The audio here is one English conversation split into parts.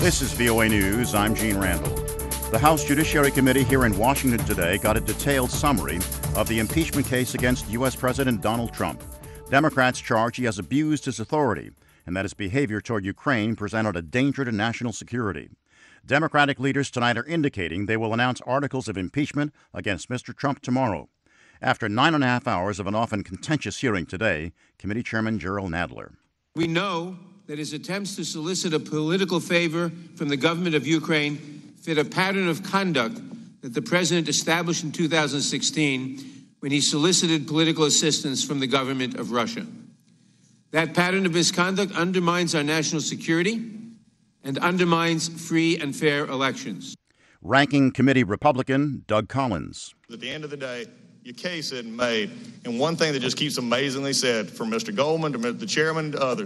This is VOA News. I'm Gene Randall. The House Judiciary Committee here in Washington today got a detailed summary of the impeachment case against U.S. President Donald Trump. Democrats charge he has abused his authority and that his behavior toward Ukraine presented a danger to national security. Democratic leaders tonight are indicating they will announce articles of impeachment against Mr. Trump tomorrow. After 9.5 hours of an often contentious hearing today, Committee Chairman Jerrold Nadler. We know that his attempts to solicit a political favor from the government of Ukraine fit a pattern of conduct that the president established in 2016 when he solicited political assistance from the government of Russia. That pattern of misconduct undermines our national security and undermines free and fair elections. Ranking Committee Republican Doug Collins. At the end of the day, your case isn't made. And one thing that just keeps amazingly said from Mr. Goldman to the chairman to others,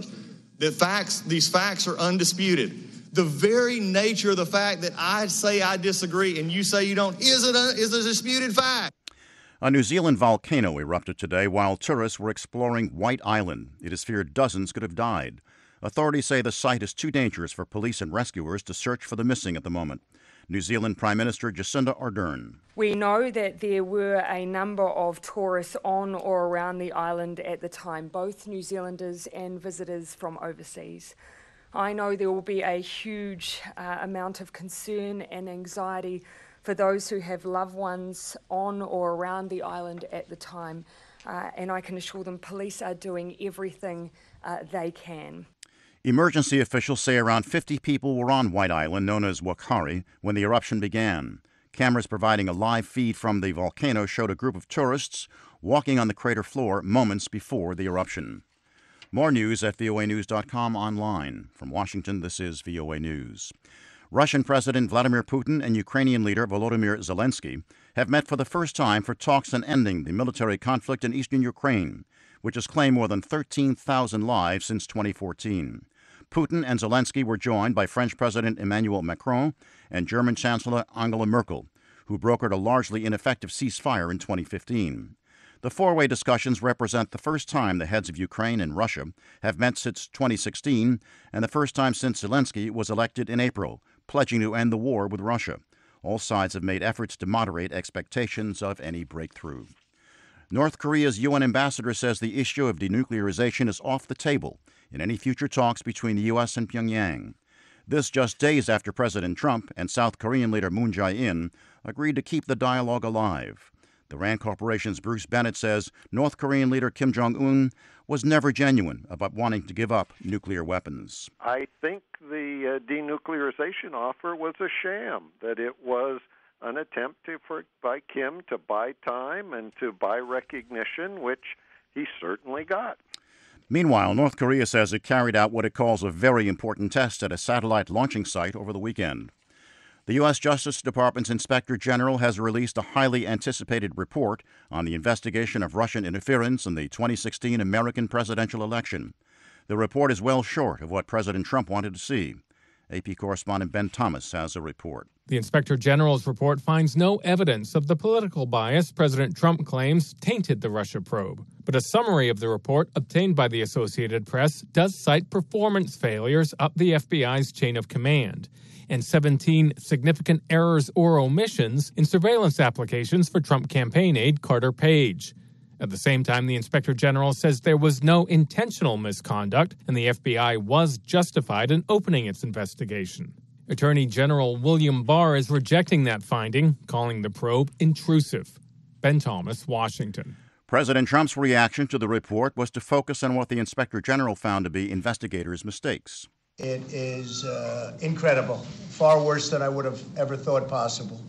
these facts are undisputed. The very nature of the fact that I say I disagree and you say you don't is a disputed fact. A New Zealand volcano erupted today while tourists were exploring White Island. It is feared dozens could have died. Authorities say the site is too dangerous for police and rescuers to search for the missing at the moment. New Zealand Prime Minister Jacinda Ardern. We know that there were a number of tourists on or around the island at the time, both New Zealanders and visitors from overseas. I know there will be a huge amount of concern and anxiety for those who have loved ones on or around the island at the time, and I can assure them police are doing everything they can. Emergency officials say around 50 people were on White Island, known as Whakaari, when the eruption began. Cameras providing a live feed from the volcano showed a group of tourists walking on the crater floor moments before the eruption. More news at voanews.com online. From Washington, this is VOA News. Russian President Vladimir Putin and Ukrainian leader Volodymyr Zelensky have met for the first time for talks on ending the military conflict in eastern Ukraine, which has claimed more than 13,000 lives since 2014. Putin and Zelensky were joined by French President Emmanuel Macron and German Chancellor Angela Merkel, who brokered a largely ineffective ceasefire in 2015. The four-way discussions represent the first time the heads of Ukraine and Russia have met since 2016 and the first time since Zelensky was elected in April, pledging to end the war with Russia. All sides have made efforts to moderate expectations of any breakthrough. North Korea's UN ambassador says the issue of denuclearization is off the table in any future talks between the U.S. and Pyongyang. This just days after President Trump and South Korean leader Moon Jae-in agreed to keep the dialogue alive. The RAND Corporation's Bruce Bennett says North Korean leader Kim Jong-un was never genuine about wanting to give up nuclear weapons. I think the denuclearization offer was a sham, that it was an attempt by Kim to buy time and to buy recognition, which he certainly got. Meanwhile, North Korea says it carried out what it calls a very important test at a satellite launching site over the weekend. The U.S. Justice Department's Inspector General has released a highly anticipated report on the investigation of Russian interference in the 2016 American presidential election. The report is well short of what President Trump wanted to see. AP correspondent Ben Thomas has a report. The Inspector General's report finds no evidence of the political bias President Trump claims tainted the Russia probe. But a summary of the report obtained by the Associated Press does cite performance failures up the FBI's chain of command and 17 significant errors or omissions in surveillance applications for Trump campaign aide Carter Page. At the same time, the Inspector General says there was no intentional misconduct and the FBI was justified in opening its investigation. Attorney General William Barr is rejecting that finding, calling the probe intrusive. Ben Thomas, Washington. President Trump's reaction to the report was to focus on what the Inspector General found to be investigators' mistakes. It is incredible, far worse than I would have ever thought possible.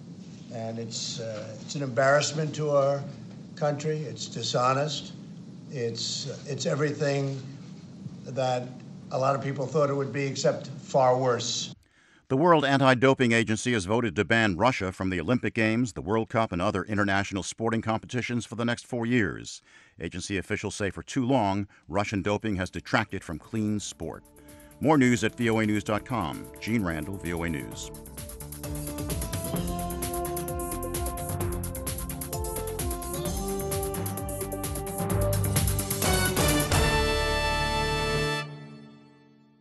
And it's an embarrassment to our country. It's dishonest. It's everything that a lot of people thought it would be, except far worse. The World Anti-Doping Agency has voted to ban Russia from the Olympic Games, the World Cup, and other international sporting competitions for the next 4 years. Agency officials say for too long, Russian doping has detracted from clean sport. More news at voanews.com. Gene Randall, VOA News.